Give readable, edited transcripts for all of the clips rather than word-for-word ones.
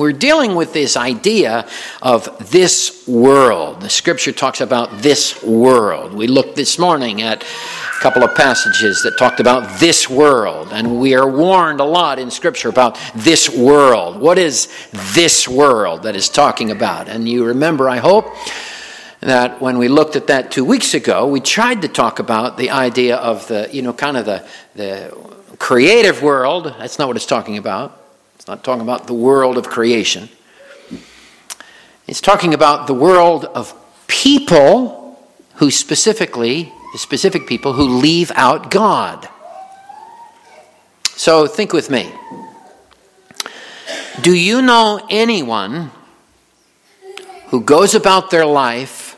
we're dealing with this idea of this world. The Scripture talks about this world. We looked this morning at a couple of passages that talked about this world, and we are warned a lot in Scripture about this world. What is this world that is talking about? And you remember, I hope, that when we looked at that 2 weeks ago, we tried to talk about the idea of the creative world. That's not what it's talking about. It's not talking about the world of creation. It's talking about the world of people who specific people who leave out God. So think with me. Do you know anyone who goes about their life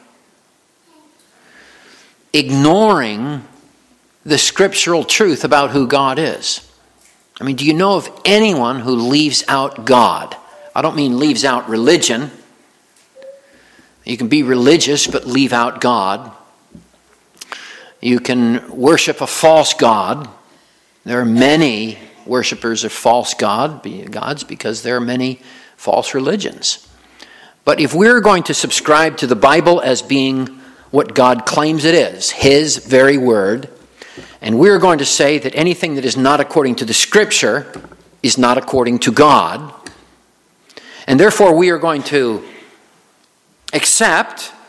ignoring the scriptural truth about who God is? I mean, do you know of anyone who leaves out God? I don't mean leaves out religion. You can be religious but leave out God. You can worship a false god. There are many worshipers of false gods because there are many false religions. But if we're going to subscribe to the Bible as being what God claims it is, His very word, and we're going to say that anything that is not according to the Scripture is not according to God, and therefore we are going to accept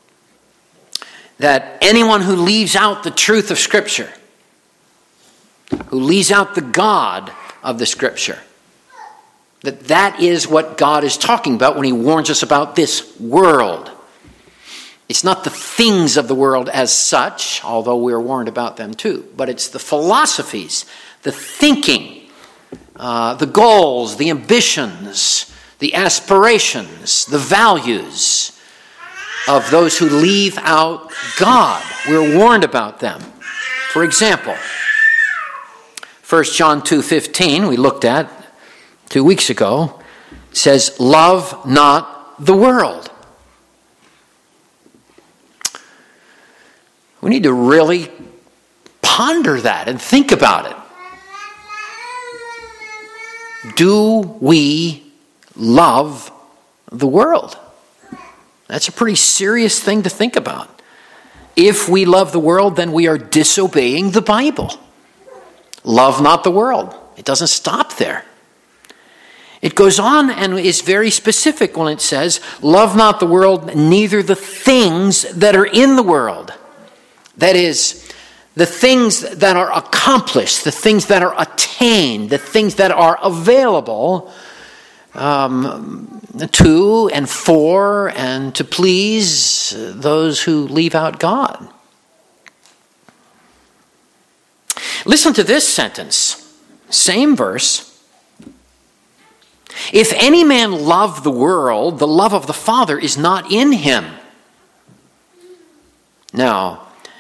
that anyone who leaves out the truth of Scripture, who leaves out the God of the Scripture, that is what God is talking about when He warns us about this world. It's not the things of the world as such, although we're warned about them too, but it's the philosophies, the thinking, the goals, the ambitions, the aspirations, the values of those who leave out God. We're warned about them. For example, 1 John 2:15, we looked at 2 weeks ago, says, "Love not the world." We need to really ponder that and think about it. Do we love the world? That's a pretty serious thing to think about. If we love the world, then we are disobeying the Bible. Love not the world. It doesn't stop there. It goes on and is very specific when it says, "Love not the world, neither the things that are in the world." That is, the things that are accomplished, the things that are attained, the things that are available to and for and to please those who leave out God. Listen to this sentence, same verse. "If any man love the world, the love of the Father is not in him." Now,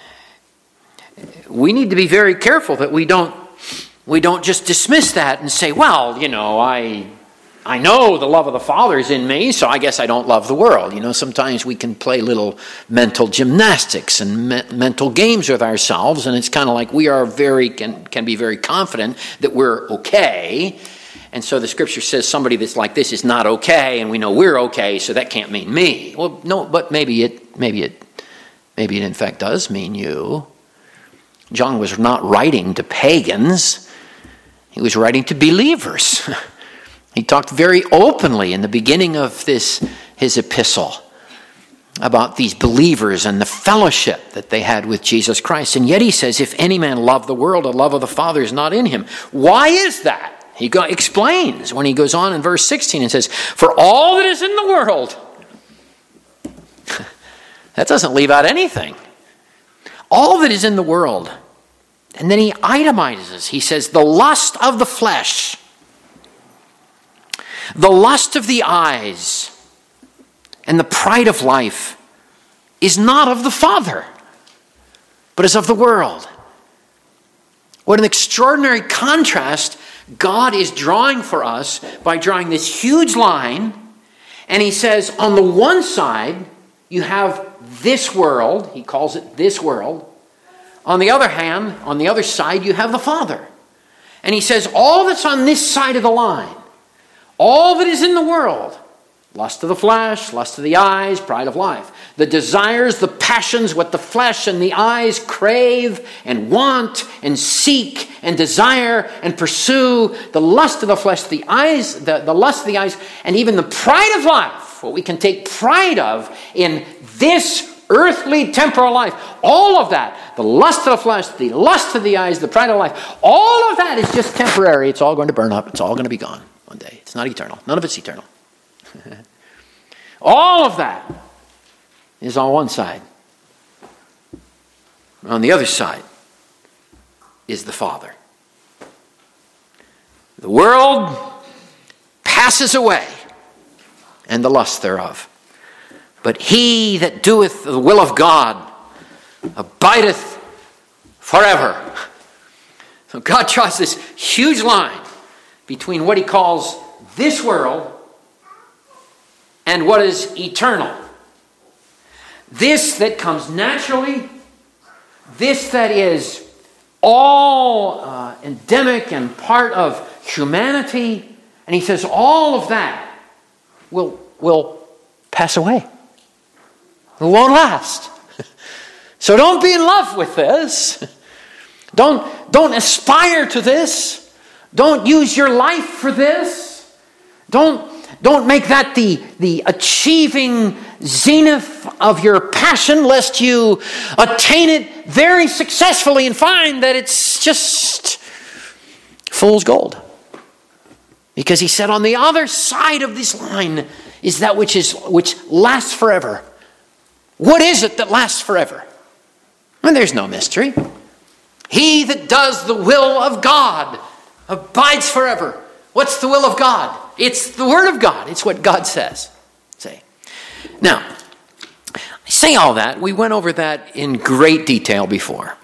we need to be very careful that we don't just dismiss that and say, well, I know the love of the Father is in me, so I guess I don't love the world. Sometimes we can play little mental gymnastics and mental games with ourselves, and it's kind of like we are can be very confident that we're okay. And so the Scripture says somebody that's like this is not okay, and we know we're okay, so that can't mean me. Well, no, but maybe it in fact does mean you. John was not writing to pagans. He was writing to believers. He talked very openly in the beginning of his epistle about these believers and the fellowship that they had with Jesus Christ. And yet he says, if any man love the world, the love of the Father is not in him. Why is that? He explains when he goes on in verse 16 and says, "For all that is in the world," that doesn't leave out anything. All that is in the world. And then he itemizes. He says, "The lust of the flesh, the lust of the eyes, and the pride of life is not of the Father, but is of the world." What an extraordinary contrast God is drawing for us by drawing this huge line. And he says, on the one side, you have this world. He calls it this world. On the other hand, on the other side, you have the Father. And he says, all that's on this side of the line, All that is in the world, lust of the flesh, lust of the eyes, pride of life. The desires, the passions, what the flesh and the eyes crave and want and seek and desire and pursue. The lust of the flesh, the eyes, the lust of the eyes, and even the pride of life. What we can take pride of in this earthly temporal life. All of that, the lust of the flesh, the lust of the eyes, the pride of life, all of that is just temporary. It's all going to burn up. It's all going to be gone one day. It's not eternal. None of it's eternal. All of that is on one side. On the other side is the Father. The world passes away, and the lust thereof. But he that doeth the will of God abideth forever. So God draws this huge line between what he calls this world and what is eternal. This that comes naturally, this that is all endemic and part of humanity, and he says all of that will pass away. It won't last. So don't be in love with this. Don't aspire to this. Don't use your life for this. Don't make that the achieving zenith of your passion, lest you attain it very successfully and find that it's just fool's gold. Because he said on the other side of this line is that which lasts forever. What is it that lasts forever? And there's no mystery. He that does the will of God abides forever. What's the will of God? It's the Word of God. It's what God says. Now, I say all that. We went over that in great detail before.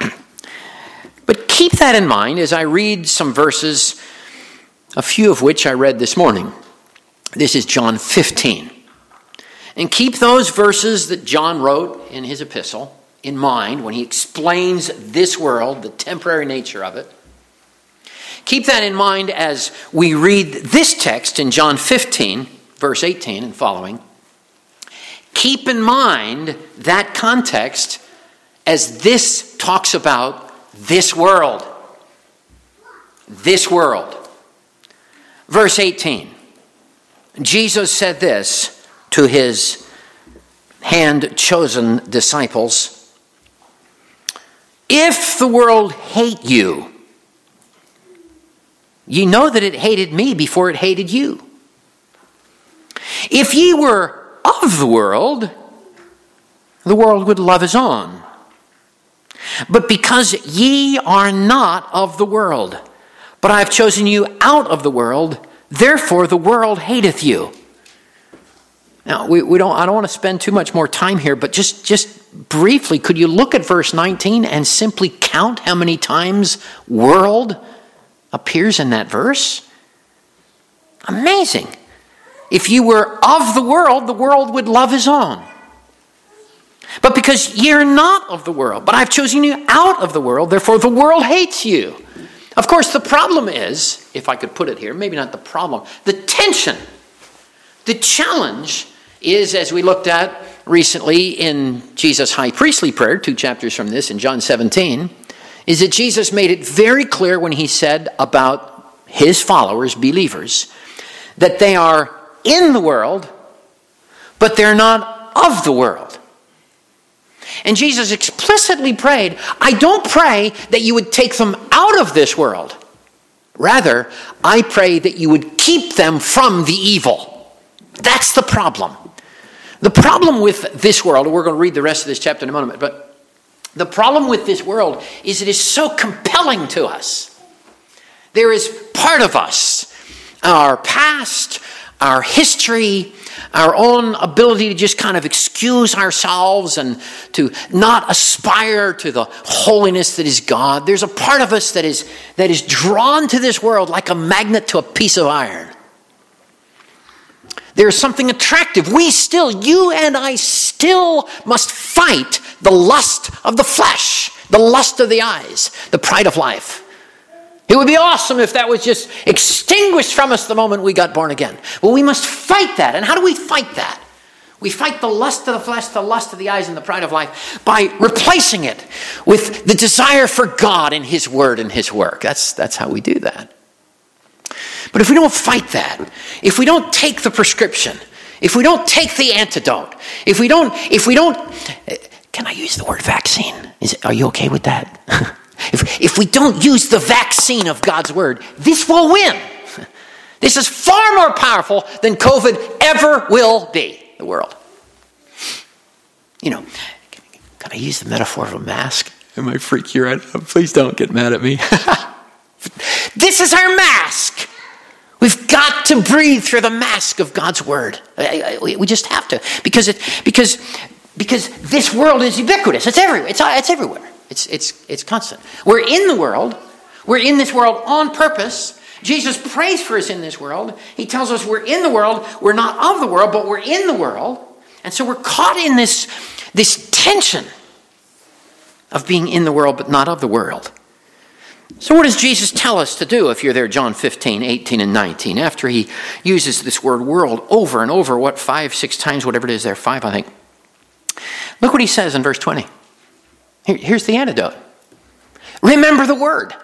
But keep that in mind as I read some verses, a few of which I read this morning. This is John 15. And keep those verses that John wrote in his epistle in mind when he explains this world, the temporary nature of it. Keep that in mind as we read this text in John 15, verse 18 and following. Keep in mind that context as this talks about this world. This world. Verse 18. Jesus said this to his hand-chosen disciples. If the world hate you, ye know that it hated me before it hated you. If ye were of the world would love his own. But because ye are not of the world, but I have chosen you out of the world, therefore the world hateth you. Now, I don't want to spend too much more time here, but just briefly, could you look at verse 19 and simply count how many times world appears in that verse? Amazing. If you were of the world would love his own. But because you're not of the world, but I've chosen you out of the world, therefore the world hates you. Of course, the problem is, if I could put it here, maybe not the problem, the tension, the challenge is, as we looked at recently in Jesus' high priestly prayer, 2 chapters from this in John 17, is that Jesus made it very clear when he said about his followers, believers, that they are in the world, but they're not of the world. And Jesus explicitly prayed, I don't pray that you would take them out of this world. Rather, I pray that you would keep them from the evil. That's the problem. The problem with this world, and we're going to read the rest of this chapter in a moment, but the problem with this world is it is so compelling to us. There is part of us, our past, our history, our own ability to just kind of excuse ourselves and to not aspire to the holiness that is God. There's a part of us that is drawn to this world like a magnet to a piece of iron. There's something attractive. You and I still must fight the lust of the flesh, the lust of the eyes, the pride of life. It would be awesome if that was just extinguished from us the moment we got born again. Well, we must fight that. And how do we fight that? We fight the lust of the flesh, the lust of the eyes, and the pride of life by replacing it with the desire for God and His Word and His work. That's how we do that. But if we don't fight that, if we don't take the prescription, if we don't take the antidote, if we don't, can I use the word vaccine? Are you okay with that? If we don't use the vaccine of God's Word, this will win. This is far more powerful than COVID ever will be. The world. Can I use the metaphor of a mask? It might freak you right out. Please don't get mad at me. This is our mask. We've got to breathe through the mask of God's Word. We just have to, because this world is ubiquitous. It's everywhere. It's everywhere. It's constant. We're in the world. We're in this world on purpose. Jesus prays for us in this world. He tells us we're in the world. We're not of the world, but we're in the world. And so we're caught in this tension of being in the world, but not of the world. So what does Jesus tell us to do if you're there, John 15, 18, and 19, after he uses this word world over and over, 5, 6 times, whatever it is there, 5, I think. Look what he says in verse 20. Here's the antidote. Remember the word.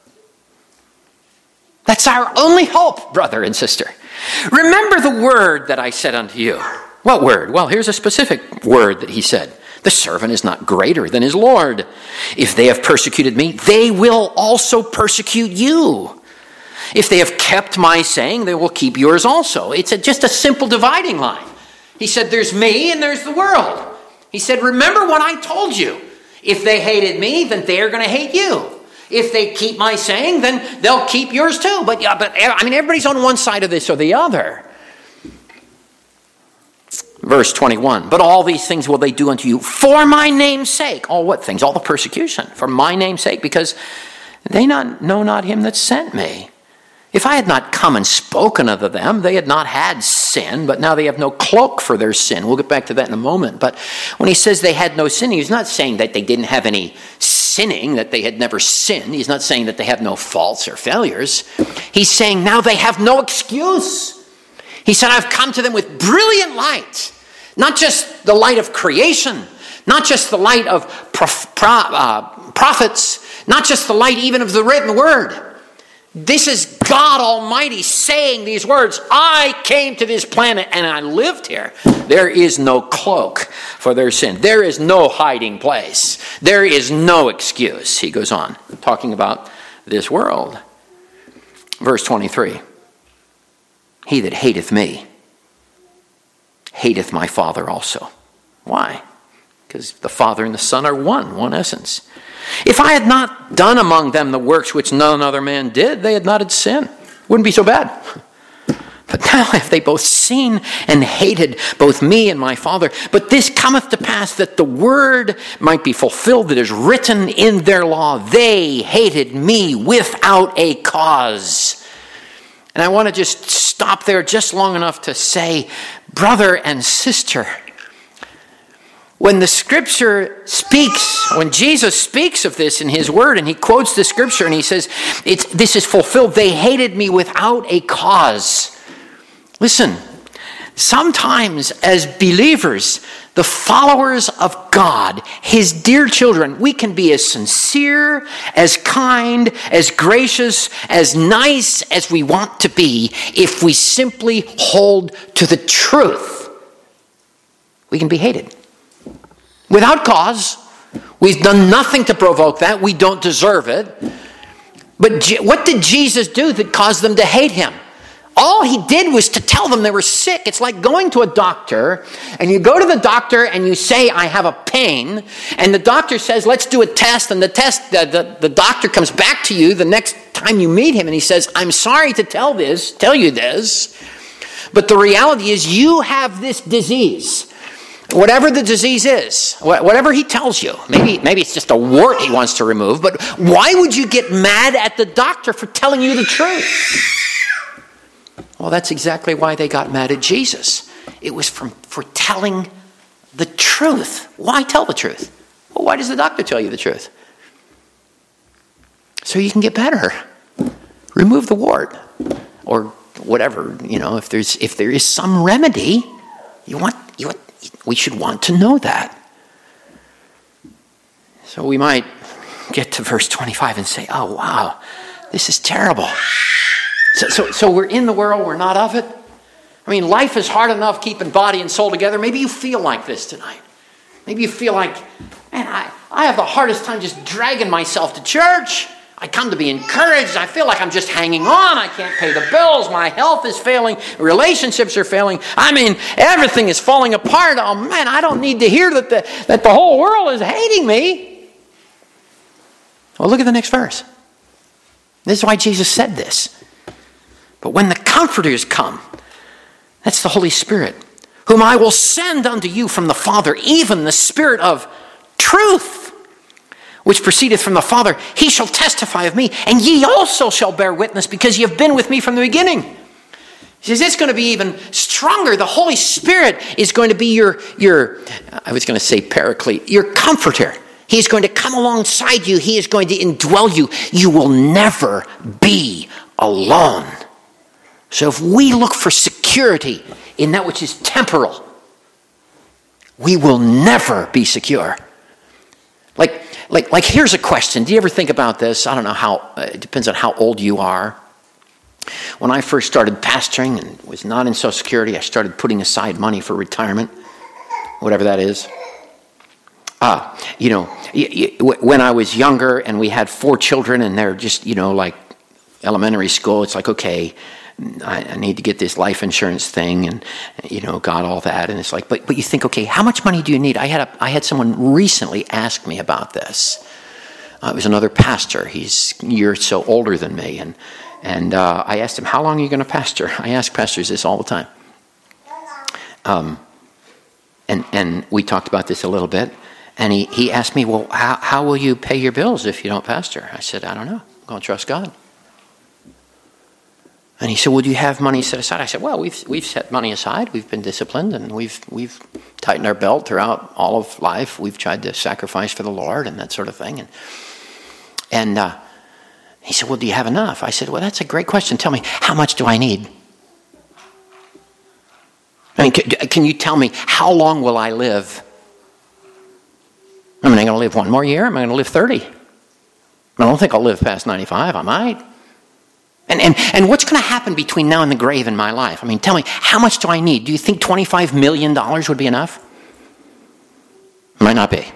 That's our only hope, brother and sister. Remember the word that I said unto you. What word? Well, here's a specific word that he said. The servant is not greater than his Lord. If they have persecuted me, they will also persecute you. If they have kept my saying, they will keep yours also. It's just a simple dividing line. He said, there's me and there's the world. He said, remember what I told you. If they hated me, then they are going to hate you. If they keep my saying, then they'll keep yours too. But everybody's on one side of this or the other. Verse 21, but all these things will they do unto you for my name's sake. All what things? All the persecution. For my name's sake, because they know not him that sent me. If I had not come and spoken unto them, they had not had sin, but now they have no cloak for their sin. We'll get back to that in a moment. But when he says they had no sin, he's not saying that they didn't have any sinning, that they had never sinned. He's not saying that they have no faults or failures. He's saying now they have no excuse. He said, I've come to them with brilliant light, not just the light of creation, not just the light of prophets, not just the light even of the written word. This is God Almighty saying these words. I came to this planet and I lived here. There is no cloak for their sin. There is no hiding place. There is no excuse. He goes on talking about this world. Verse 23. He that hateth me hateth my Father also. Why? Because the Father and the Son are one essence. If I had not done among them the works which none other man did, they had not had sin. Wouldn't be so bad. But now have they both seen and hated both me and my Father. But this cometh to pass that the word might be fulfilled that is written in their law. They hated me without a cause. And I want to just stop there just long enough to say, brother and sister, when the scripture speaks, when Jesus speaks of this in his word, and he quotes the scripture and he says, this is fulfilled, they hated me without a cause. Listen, sometimes as believers, the followers of God, his dear children, we can be as sincere, as kind, as gracious, as nice as we want to be if we simply hold to the truth. We can be hated. Without cause. We've done nothing to provoke that. We don't deserve it. But what did Jesus do that caused them to hate him? All he did was to tell them they were sick. It's like going to a doctor, and you go to the doctor and you say, I have a pain, and the doctor says, let's do a test, and the doctor comes back to you the next time you meet him, and he says, I'm sorry to tell you this, but the reality is you have this disease. Whatever the disease is, whatever he tells you, maybe it's just a wart he wants to remove, but why would you get mad at the doctor for telling you the truth? Well, that's exactly why they got mad at Jesus. It was for telling the truth. Why tell the truth? Well, why does the doctor tell you the truth? So you can get better. remove the wart, or whatever. If there is some remedy, we should want to know that. So we might get to verse 25 and say, "Oh wow, this is terrible." So we're in the world, we're not of it. I mean, life is hard enough keeping body and soul together. Maybe you feel like this tonight. Maybe you feel like, man, I have the hardest time just dragging myself to church. I come to be encouraged. I feel like I'm just hanging on. I can't pay the bills. My health is failing. Relationships are failing. I mean, everything is falling apart. Oh man, I don't need to hear that the whole world is hating me. Well, look at the next verse. This is why Jesus said this. But when the Comforters come, that's the Holy Spirit, whom I will send unto you from the Father, even the Spirit of truth, which proceedeth from the Father, he shall testify of me, and ye also shall bear witness, because ye have been with me from the beginning. He says it's going to be even stronger. The Holy Spirit is going to be your I was going to say paraclete, your comforter. He's going to come alongside you. He is going to indwell you. You will never be alone. So if we look for security in that which is temporal, we will never be secure. Like here's a question. Do you ever think about this? I don't know how, it depends on how old you are. When I first started pastoring and was not in Social Security, I started putting aside money for retirement, whatever that is. When I was younger and we had 4 children and they're just, like elementary school, it's like, okay, I need to get this life insurance thing and, got all that. And it's like, but you think, okay, how much money do you need? I had someone recently ask me about this. It was another pastor. He's a year or so older than me. And I asked him, how long are you going to pastor? I ask pastors this all the time. And we talked about this a little bit. And he asked me, well, how will you pay your bills if you don't pastor? I said, I don't know. I'm going to trust God. And he said, well, do you have money set aside? I said, well, we've set money aside. We've been disciplined, and we've tightened our belt throughout all of life. We've tried to sacrifice for the Lord and that sort of thing. And he said, well, do you have enough? I said, well, that's a great question. Tell me, how much do I need? I mean, can you tell me, how long will I live? Am I going to live 1 more year? Am I going to live 30? I don't think I'll live past 95. I might. And what's going to happen between now and the grave in my life? I mean, tell me, how much do I need? Do you think $25 million would be enough? Might not be.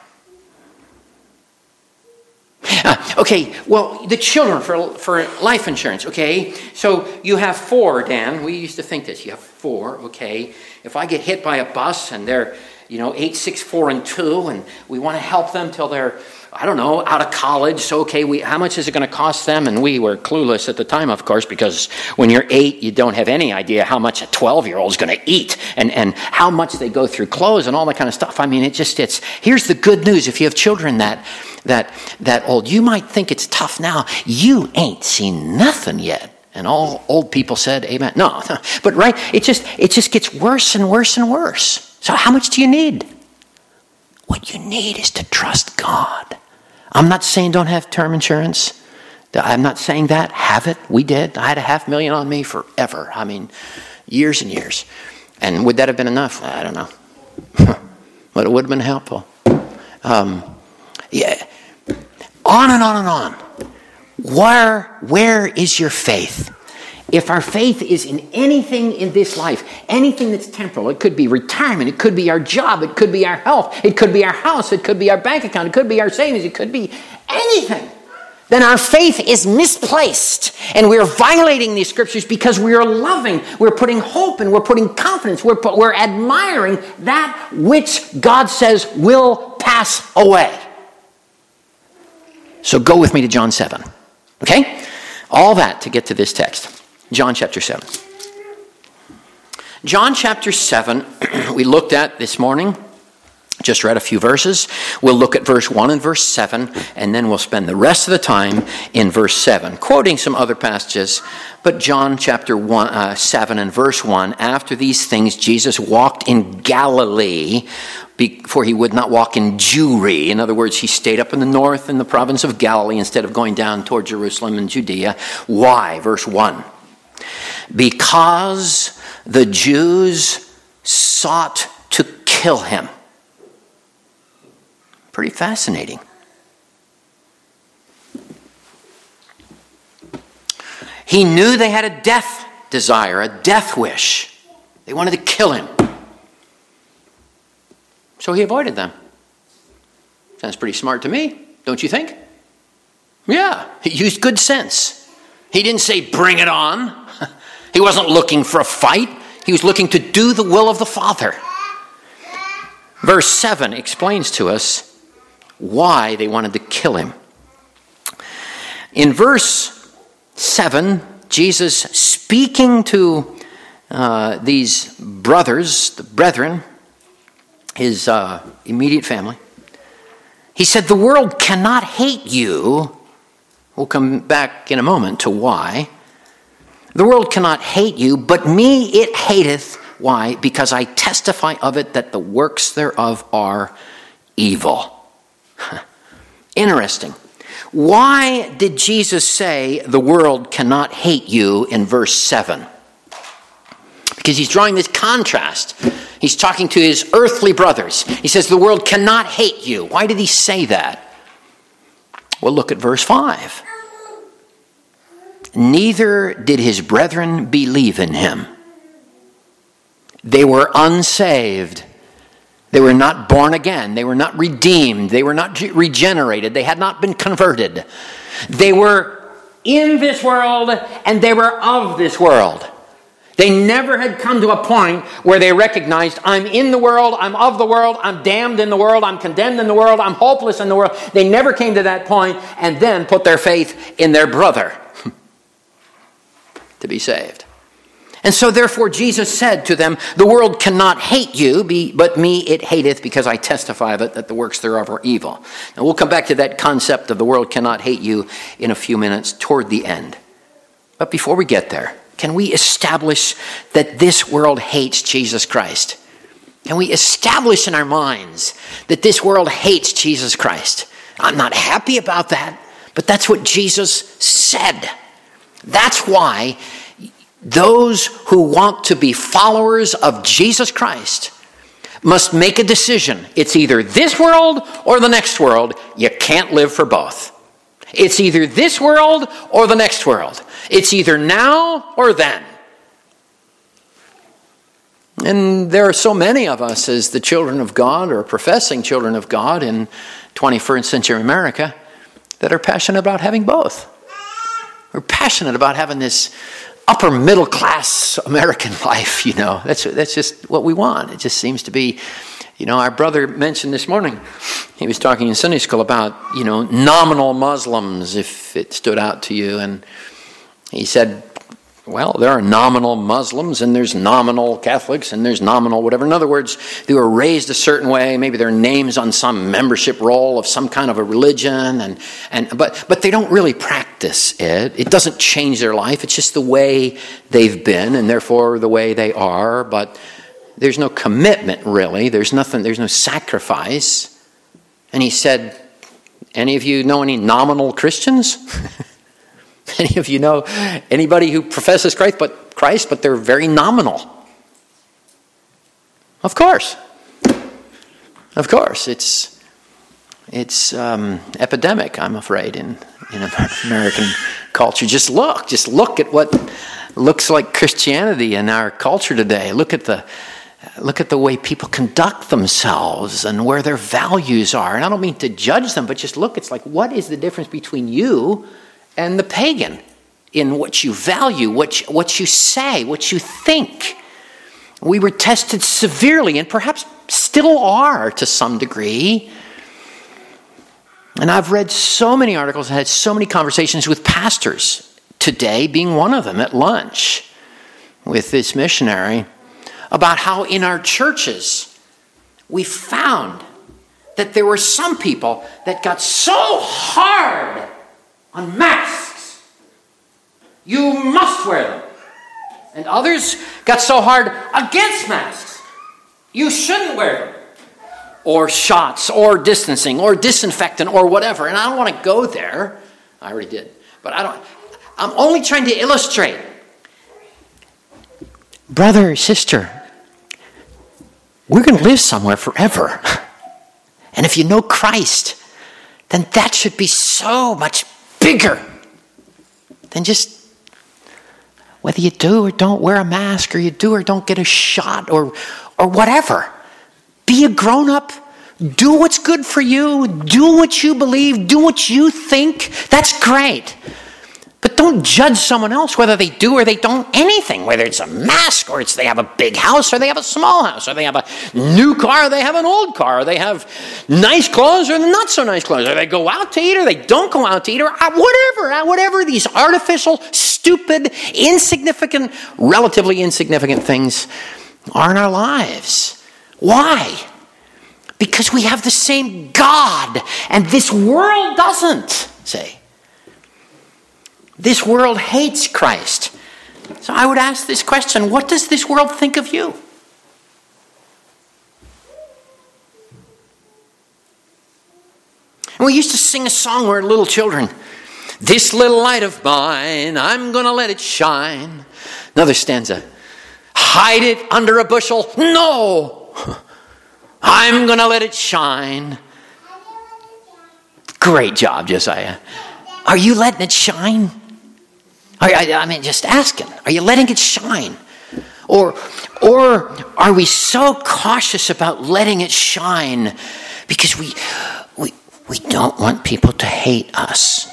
Okay, well, the children for life insurance, okay? So you have 4, Dan. We used to think this. You have 4, okay? If I get hit by a bus and they're, 8, 6, 4, and 2, and we want to help them till they're, I don't know, out of college. So, okay, how much is it going to cost them? And we were clueless at the time, of course, because when you're 8, you don't have any idea how much a 12-year-old is going to eat and how much they go through clothes and all that kind of stuff. I mean, here's the good news. If you have children that old, you might think it's tough now. You ain't seen nothing yet. And all old people said, amen. No, but right, it just gets worse and worse and worse. So how much do you need? What you need is to trust God. I'm not saying don't have term insurance. I'm not saying that. Have it. We did. I had $500,000 on me forever. I mean, years and years. And would that have been enough? I don't know. But it would have been helpful. Yeah. On and on and on. Where is your faith? If our faith is in anything in this life, anything that's temporal, it could be retirement, it could be our job, it could be our health, it could be our house, it could be our bank account, it could be our savings, it could be anything, then our faith is misplaced. And we're violating these scriptures because we are loving, we're putting hope, and we're putting confidence, we're admiring that which God says will pass away. So go with me to John 7. Okay? All that to get to this text. John chapter 7. John chapter 7, we looked at this morning. Just read a few verses. We'll look at verse 1 and verse 7, and then we'll spend the rest of the time in verse 7, quoting some other passages. But John chapter 7 and verse 1, after these things, Jesus walked in Galilee for he would not walk in Jewry. In other words, he stayed up in the north in the province of Galilee instead of going down toward Jerusalem and Judea. Why? Verse 1. Because the Jews sought to kill him. Pretty fascinating. He knew they had a death desire, a death wish. They wanted to kill him. So he avoided them. Sounds pretty smart to me, don't you think? Yeah, he used good sense. He didn't say, bring it on. He wasn't looking for a fight. He was looking to do the will of the Father. Verse 7 explains to us why they wanted to kill him. In verse 7, Jesus speaking to these brothers, the brethren, his immediate family, he said, the world cannot hate you. We'll come back in a moment to why. The world cannot hate you, but me it hateth. Why? Because I testify of it that the works thereof are evil. Interesting. Why did Jesus say the world cannot hate you in verse 7? Because he's drawing this contrast. He's talking to his earthly brothers. He says the world cannot hate you. Why did he say that? Well, look at verse 5. Neither did his brethren believe in him. They were unsaved. They were not born again. They were not redeemed. They were not regenerated. They had not been converted. They were in this world and they were of this world. They never had come to a point where they recognized, I'm in the world, I'm of the world, I'm damned in the world, I'm condemned in the world, I'm hopeless in the world. They never came to that point and then put their faith in their brother to be saved. And so therefore Jesus said to them, the world cannot hate you, but me it hateth, because I testify of it that the works thereof are evil. Now we'll come back to that concept of the world cannot hate you in a few minutes toward the end. But before we get there, can we establish that this world hates Jesus Christ? Can we establish in our minds that this world hates Jesus Christ? I'm not happy about that, but that's what Jesus said. That's why those who want to be followers of Jesus Christ must make a decision. It's either this world or the next world. You can't live for both. It's either this world or the next world. It's either now or then. And there are so many of us as the children of God or professing children of God in 21st century America that are passionate about having both. We're passionate about having this upper middle class American life, you know. That's just what we want. It just seems to be, you know, our brother mentioned this morning, he was talking in Sunday school about, you know, nominal Muslims, if it stood out to you. And he said, well, there are nominal Muslims and there's nominal Catholics and there's nominal whatever. In other words, they were raised a certain way. Maybe their names on some membership roll of some kind of a religion, but they don't really practice it. It doesn't change their life. It's just the way they've been and therefore the way they are. But there's no commitment really. There's nothing. There's no sacrifice. And he said, "Any of you know any nominal Christians?" Any of you know anybody who professes Christ, but they're very nominal? Of course. It's epidemic, I'm afraid, in American culture. Just look at what looks like Christianity in our culture today. Look at the way people conduct themselves and where their values are. And I don't mean to judge them, but just look. It's like, what is the difference between you and the pagan in what you value, what you say, what you think? We were tested severely and perhaps still are to some degree. And I've read so many articles and had so many conversations with pastors, today being one of them at lunch with this missionary, about how in our churches we found that there were some people that got so hard on masks, you must wear them. And others got so hard against masks, you shouldn't wear them. or shots or distancing or disinfectant or whatever. And I don't want to go there. I already did. But I'm only trying to illustrate. Brother, sister, we're going to live somewhere forever. And if you know Christ, then that should be so much bigger than just whether you do or don't wear a mask, or you do or don't get a shot, or whatever. Be a grown-up. Do what's good for you. Do what you believe. Do what you think. That's great. But don't judge someone else whether they do or they don't anything, whether it's a mask or it's they have a big house or they have a small house, or they have a new car or they have an old car, or they have nice clothes or not so nice clothes, or they go out to eat or they don't go out to eat, or whatever these artificial, stupid, insignificant, relatively insignificant things are in our lives. Why? Because we have the same God and this world doesn't, say. This world hates Christ. So I would ask this question, what does this world think of you? And we used to sing a song when we were little children. This little light of mine, I'm going to let it shine. Another stanza. Hide it under a bushel. No! I'm going to let it shine. Great job, Josiah. Are you letting it shine? I mean, just asking. Are you letting it shine? Or are we so cautious about letting it shine because we don't want people to hate us?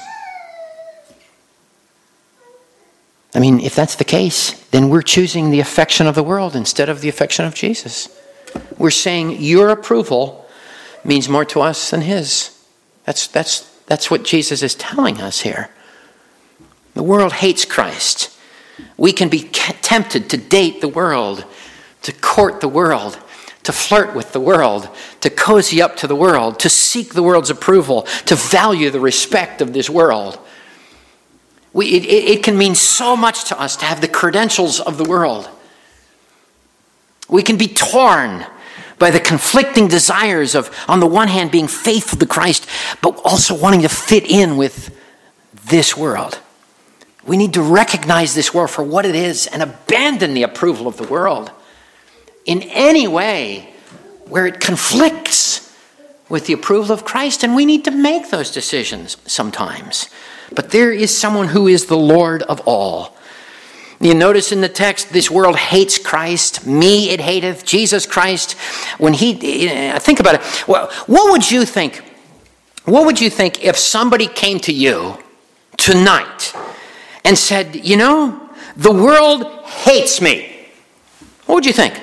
I mean, if that's the case, then we're choosing the affection of the world instead of the affection of Jesus. We're saying your approval means more to us than his. That's what Jesus is telling us here. The world hates Christ. We can be tempted to date the world, to court the world, to flirt with the world, to cozy up to the world, to seek the world's approval, to value the respect of this world. It can mean so much to us to have the credentials of the world. We can be torn by the conflicting desires of, on the one hand, being faithful to Christ, but also wanting to fit in with this world. We need to recognize this world for what it is and abandon the approval of the world in any way where it conflicts with the approval of Christ. And we need to make those decisions sometimes. But there is someone who is the Lord of all. You notice in the text, this world hates Christ. Me it hateth. Jesus Christ. When think about it. Well, what would you think? What would you think if somebody came to you tonight and said, you know, the world hates me? What would you think?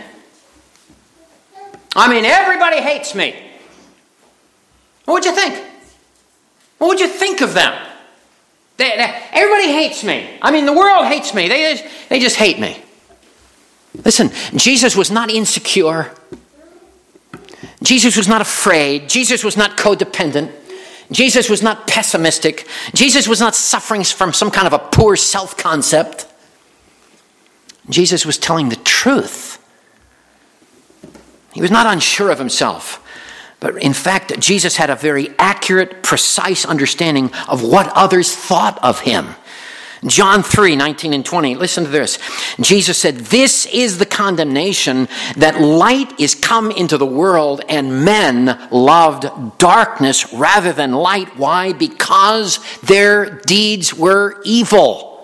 I mean, everybody hates me. What would you think? What would you think of them? Everybody hates me. I mean, the world hates me. They just hate me. Listen, Jesus was not insecure. Jesus was not afraid. Jesus was not codependent. Jesus was not pessimistic. Jesus was not suffering from some kind of a poor self-concept. Jesus was telling the truth. He was not unsure of himself. But in fact, Jesus had a very accurate, precise understanding of what others thought of him. John 3, 19 and 20, listen to this. Jesus said, "This is the condemnation, that light is come into the world, and men loved darkness rather than light." Why? Because their deeds were evil.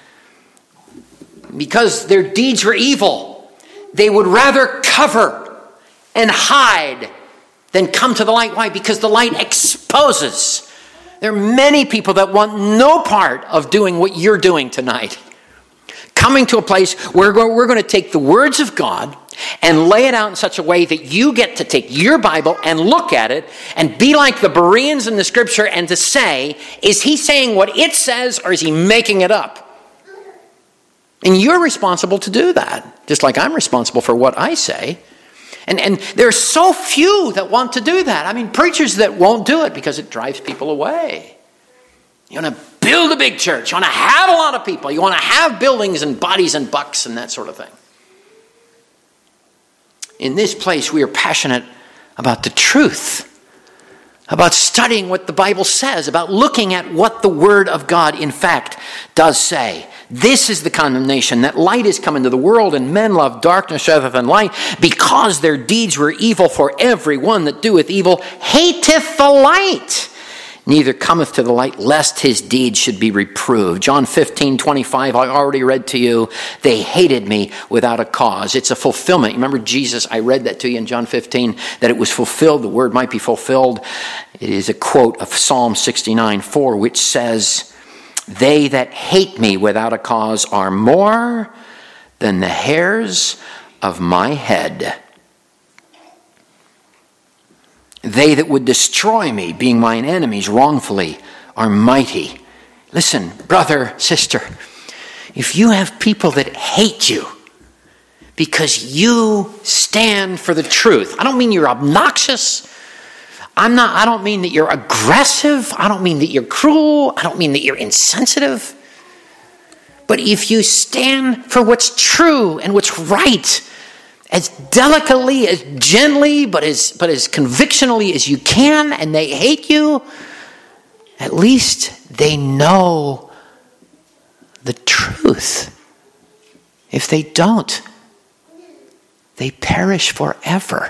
Because their deeds were evil, they would rather cover and hide than come to the light. Why? Because the light exposes. There are many people that want no part of doing what you're doing tonight. Coming to a place where we're going to take the words of God and lay it out in such a way that you get to take your Bible and look at it and be like the Bereans in the scripture and to say, is he saying what it says or is he making it up? And you're responsible to do that, just like I'm responsible for what I say. And there are so few that want to do that. I mean, preachers that won't do it because it drives people away. You want to build a big church. You want to have a lot of people. You want to have buildings and bodies and bucks and that sort of thing. In this place, we are passionate about the truth, about studying what the Bible says, about looking at what the Word of God, in fact, does say. This is the condemnation, that light is come into the world, and men love darkness rather than light, because their deeds were evil. For every one that doeth evil hateth the light, neither cometh to the light, lest his deeds should be reproved. John 15:25, I already read to you, they hated me without a cause. It's a fulfillment. Remember Jesus, I read that to you in John 15, that it was fulfilled, the word might be fulfilled. It is a quote of Psalm 69:4, which says, they that hate me without a cause are more than the hairs of my head. They that would destroy me, being mine enemies wrongfully, are mighty. Listen, brother, sister, if you have people that hate you because you stand for the truth, I don't mean you're obnoxious. I don't mean that you're aggressive. I don't mean that you're cruel. I don't mean that you're insensitive. But if you stand for what's true and what's right, as delicately, as gently, but as convictionally as you can, and they hate you, at least they know the truth. If they don't, they perish forever.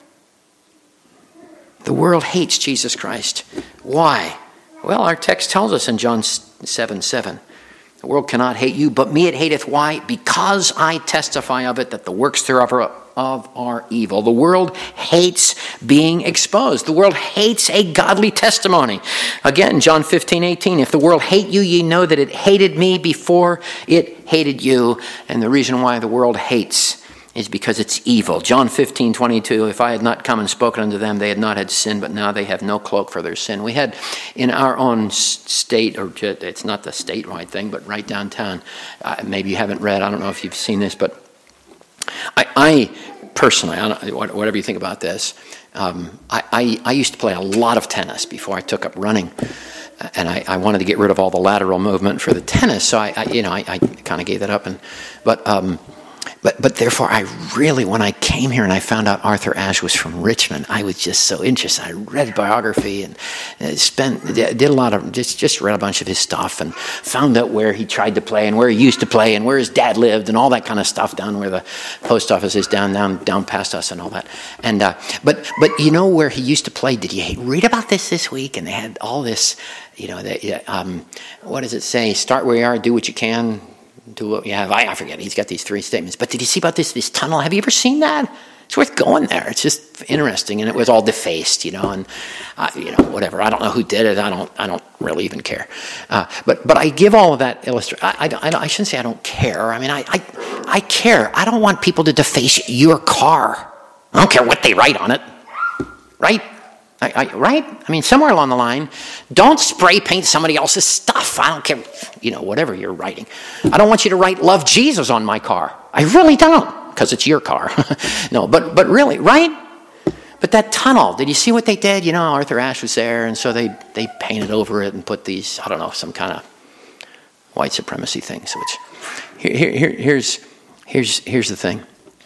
The world hates Jesus Christ. Why? Well, our text tells us in John 7:7. The world cannot hate you, but me it hateth. Why? Because I testify of it that the works thereof are evil. The world hates being exposed. The world hates a godly testimony. Again, John 15:18. If the world hate you, ye know that it hated me before it hated you. And the reason why the world hates is because it's evil. John 15:22, if I had not come and spoken unto them, they had not had sin, but now they have no cloak for their sin. We had in our own state, or it's not the statewide thing, but right downtown, maybe you haven't read, I don't know if you've seen this, but I personally, I don't, whatever you think about this, I used to play a lot of tennis before I took up running. And I wanted to get rid of all the lateral movement for the tennis, so I kind of gave that up. But therefore, I really, when I came here and I found out Arthur Ashe was from Richmond, I was just so interested. I read biography and did a lot of, just read a bunch of his stuff and found out where he tried to play and where he used to play and where his dad lived and all that kind of stuff down where the post office is down past us and all that. And but you know where he used to play? Did you read about this week? And they had all this, what does it say? Start where you are, do what you can. Do what you have. I forget. He's got these 3 statements. But did you see about this tunnel? Have you ever seen that? It's worth going there. It's just interesting, and it was all defaced, and whatever. I don't know who did it. I don't really even care. But I give all of that illustration. I shouldn't say I don't care. I mean, I care. I don't want people to deface your car. I don't care what they write on it, right? Right? I mean, somewhere along the line, don't spray paint somebody else's stuff. I don't care, whatever you're writing. I don't want you to write "Love Jesus" on my car. I really don't, because it's your car. No, but really, right? But that tunnel, did you see what they did? Arthur Ashe was there, and so they painted over it and put these, I don't know, some kind of white supremacy things. Which here's the thing.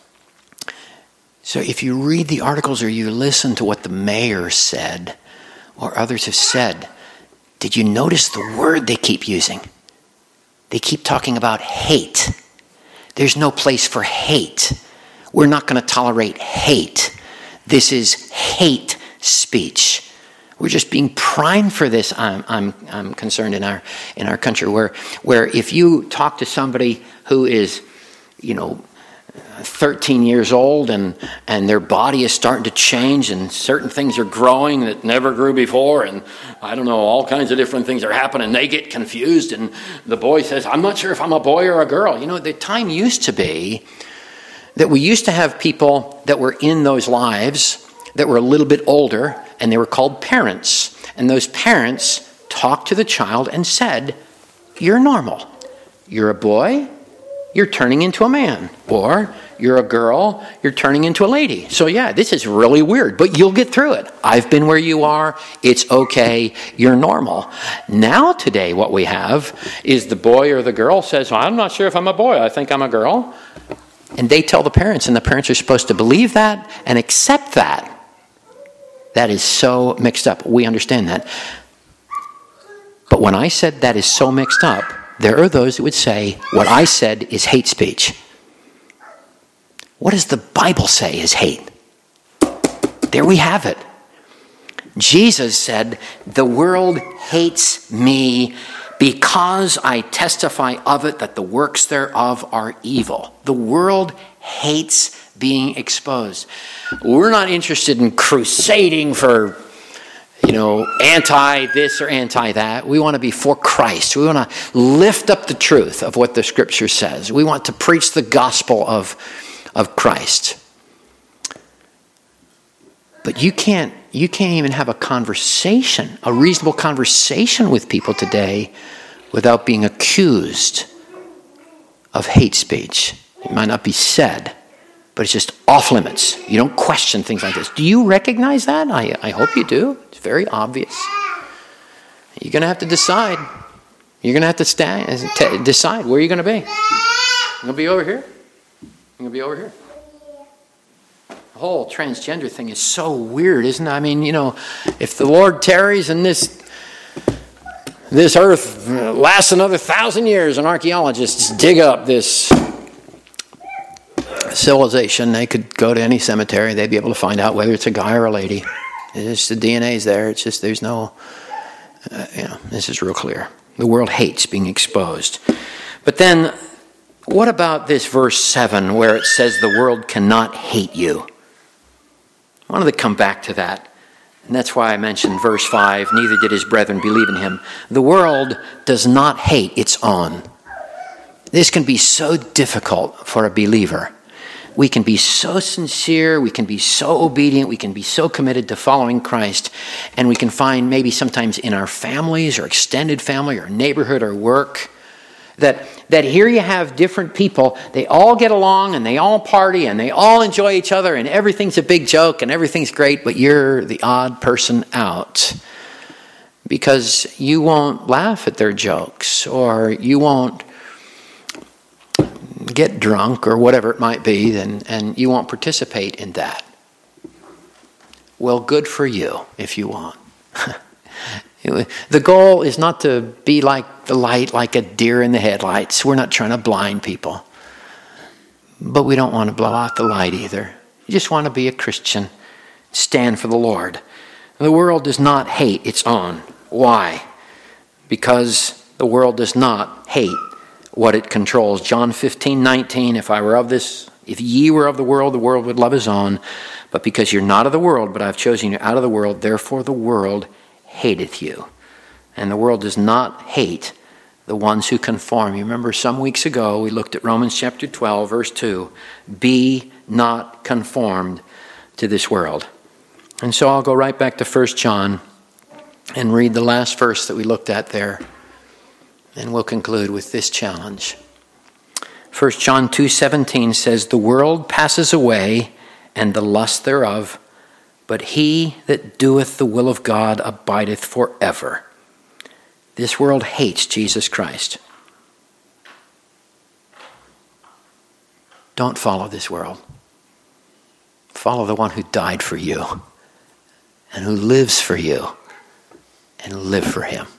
So if you read the articles or you listen to what the mayor said or others have said, did you notice the word they keep using? They keep talking about hate. There's no place for hate. We're not going to tolerate hate. This is hate speech. We're just being primed for this. I'm concerned in our country where if you talk to somebody who is, 13 years old and their body is starting to change and certain things are growing that never grew before and I don't know, all kinds of different things are happening. They get confused and the boy says, I'm not sure if I'm a boy or a girl. The time used to be that we used to have people that were in those lives that were a little bit older and they were called parents. And those parents talked to the child and said, you're normal. You're a boy. You're turning into a man. Or you're a girl, you're turning into a lady. So yeah, this is really weird, but you'll get through it. I've been where you are. It's okay. You're normal. Now today what we have is the boy or the girl says, well, I'm not sure if I'm a boy. I think I'm a girl. And they tell the parents, and the parents are supposed to believe that and accept that. That is so mixed up. We understand that. But when I said that is so mixed up, there are those that would say what I said is hate speech. What does the Bible say is hate? There we have it. Jesus said, the world hates me because I testify of it that the works thereof are evil. The world hates being exposed. We're not interested in crusading for, anti this or anti that. We want to be for Christ. We want to lift up the truth of what the Scripture says. We want to preach the gospel of Christ. But you can't even have a conversation, a reasonable conversation with people today without being accused of hate speech. It might not be said, but it's just off limits. You don't question things like this. Do you recognize that? I hope you do. It's very obvious. You're going to have to decide. You're going to have to decide where you're going to be. You're going to be over here? You're going to be over here? The whole transgender thing is so weird, isn't it? I mean, if the Lord tarries and this earth lasts another 1,000 years and archaeologists dig up this civilization, they could go to any cemetery. They'd be able to find out whether it's a guy or a lady. It's the DNA's there. It's just there's no, this is real clear. The world hates being exposed. But then, what about this verse 7 where it says the world cannot hate you? I wanted to come back to that. And that's why I mentioned verse 5, neither did his brethren believe in him. The world does not hate its own. This can be so difficult for a believer. We can be so sincere, we can be so obedient, we can be so committed to following Christ, and we can find maybe sometimes in our families or extended family or neighborhood or work that here you have different people, they all get along and they all party and they all enjoy each other and everything's a big joke and everything's great, but you're the odd person out because you won't laugh at their jokes or you won't get drunk or whatever it might be, and you won't participate in that. Well, good for you if you want. The goal is not to be like the light, like a deer in the headlights. We're not trying to blind people. But we don't want to blow out the light either. You just want to be a Christian. Stand for the Lord. The world does not hate its own. Why? Because the world does not hate what it controls. John 15:19, if ye were of the world would love his own. But because you're not of the world, but I've chosen you out of the world, therefore the world hateth you. And the world does not hate the ones who conform. You remember some weeks ago we looked at Romans chapter 12, verse 2. Be not conformed to this world. And so I'll go right back to 1 John and read the last verse that we looked at there. And we'll conclude with this challenge. 1 John 2:17 says, the world passes away and the lust thereof, but he that doeth the will of God abideth forever. This world hates Jesus Christ. Don't follow this world. Follow the one who died for you and who lives for you, and live for him.